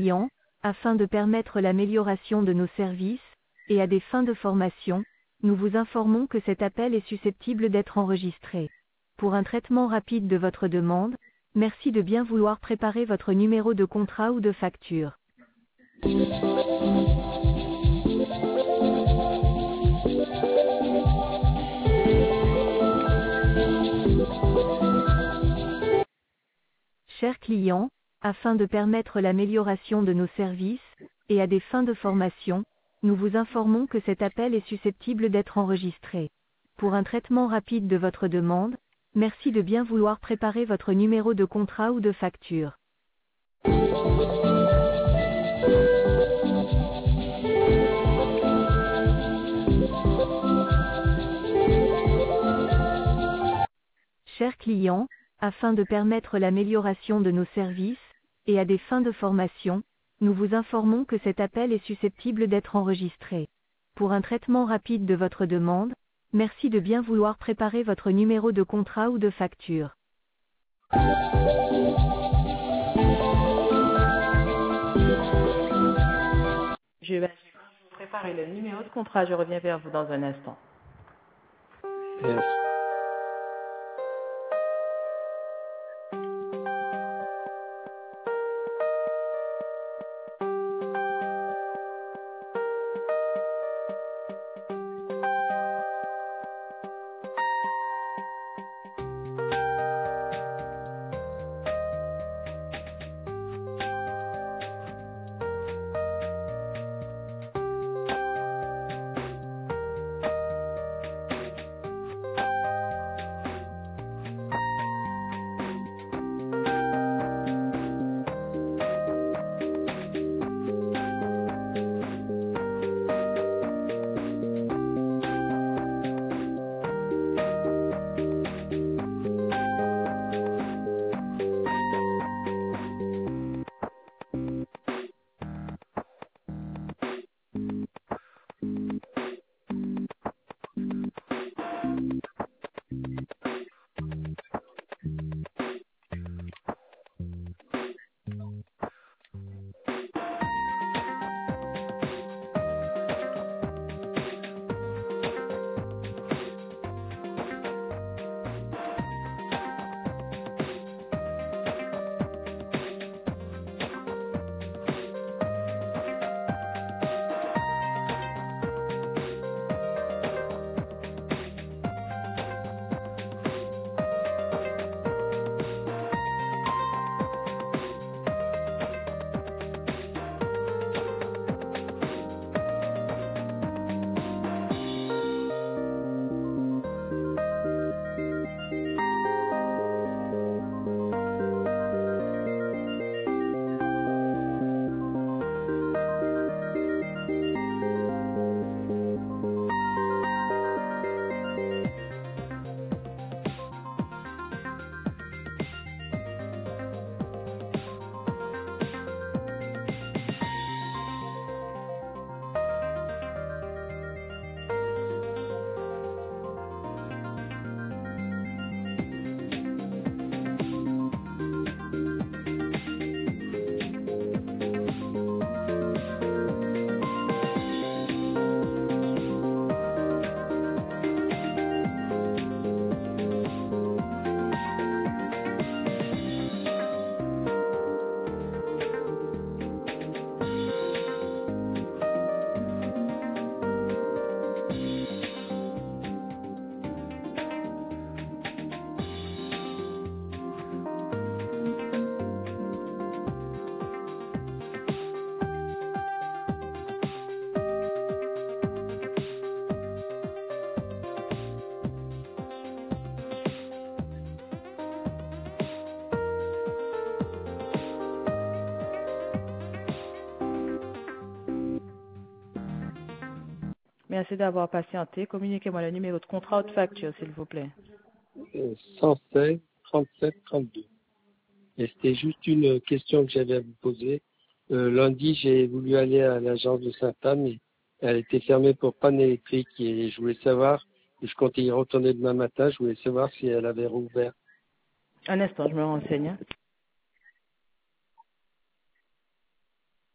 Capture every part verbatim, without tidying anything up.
client, afin de permettre l'amélioration de nos services, et à des fins de formation, nous vous informons que cet appel est susceptible d'être enregistré. Pour un traitement rapide de votre demande, merci de bien vouloir préparer votre numéro de contrat ou de facture. Chers clients, afin de permettre l'amélioration de nos services, et à des fins de formation, nous vous informons que cet appel est susceptible d'être enregistré. Pour un traitement rapide de votre demande, merci de bien vouloir préparer votre numéro de contrat ou de facture. Chers clients, afin de permettre l'amélioration de nos services, et à des fins de formation, nous vous informons que cet appel est susceptible d'être enregistré. Pour un traitement rapide de votre demande, merci de bien vouloir préparer votre numéro de contrat ou de facture. Je vais vous préparer le numéro de contrat, je reviens vers vous dans un instant. Yes. Merci d'avoir patienté. Communiquez-moi le numéro de contrat ou de facture, s'il vous plaît. cent seize, trente-sept, trente-deux. Et c'était juste une question que j'avais à vous poser. Euh, lundi, j'ai voulu aller à l'agence de Sainte-Anne et elle était fermée pour panne électrique et je voulais savoir, et je comptais y retourner demain matin, je voulais savoir si elle avait rouvert. Un instant, je me renseigne.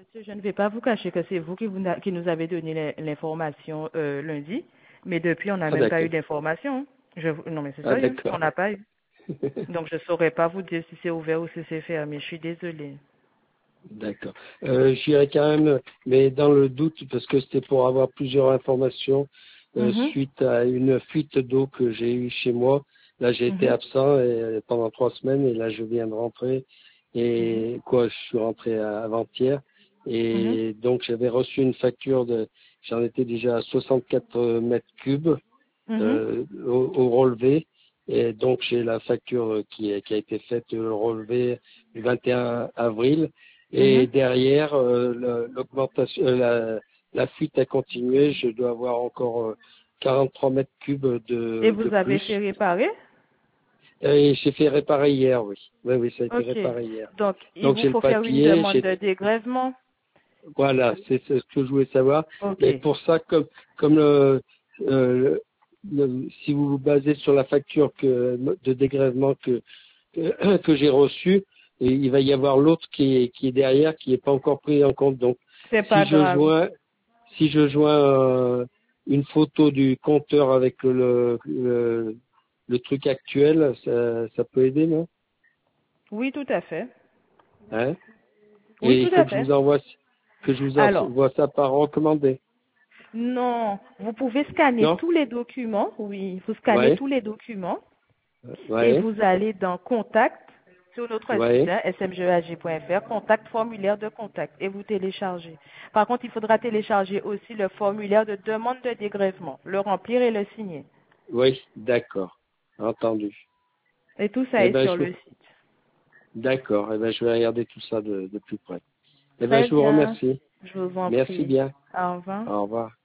Monsieur, je ne vais pas vous cacher que c'est vous qui, vous n'a- qui nous avez donné l'in- l'information euh, lundi, mais depuis, on n'a Ah, même pas eu d'accord. d'information. Je, vous- non, mais c'est Ah, sérieux, on d'accord. n'a pas eu. Donc, je ne saurais pas vous dire si c'est ouvert ou si c'est fermé. Je suis désolée. D'accord. Euh, J'irai quand même, mais dans le doute, parce que c'était pour avoir plusieurs informations euh, Mhm, suite à une fuite d'eau que j'ai eue chez moi. Là, j'ai été mhm, absent et, pendant trois semaines et là, je viens de rentrer. mhm, Et quoi, je suis rentré à- avant-hier. mhm, Et donc, j'avais reçu une facture de, j'en étais déjà à soixante-quatre mètres cubes mhm, euh, au, au relevé. Et donc, j'ai la facture qui, a- qui a été faite, le relevé du vingt et un avril. Et mhm. derrière, euh, le- l'augmentation, euh, la, la fuite a continué. Je dois avoir encore euh, quarante-trois mètres cubes Et de, de vous avez plus. fait réparer? Et j'ai fait réparer hier, oui. Oui, oui, ça a été Ok. réparé hier. Donc, il Donc vous j'ai le faut faire une papier, demande j'ai de dégrèvement? voilà, c'est c'est ce que je voulais savoir. Ok. Et pour ça, comme comme le, euh, le- si vous vous basez sur la facture que de dégrèvement que que, que j'ai reçue, et il va y avoir l'autre qui est qui est derrière, qui n'est pas encore pris en compte. Donc C'est si pas je grave. joins si je joins euh, une photo du compteur avec le le, le truc actuel, ça, ça peut aider, non? Oui, tout à fait. Hein? Oui, Et il tout faut à que je fait. vous envoie que je vous Alors, envoie ça par recommandé. non, vous pouvez scanner Non? tous les documents. Oui, vous scannez Ouais, tous les documents et ouais, vous allez dans Contact sur notre site ouais. hein, s m g a g point f r, Contact, formulaire de contact et vous téléchargez. Par contre, il faudra télécharger aussi le formulaire de demande de dégrèvement, le remplir et le signer. Oui, d'accord. Entendu. Et tout ça Eh est ben, sur je, le site. d'accord. Eh ben, je vais regarder tout ça de, de plus près. Eh ben, Très je vous bien. remercie. Je vous en Merci prie. bien. Au revoir. Au revoir.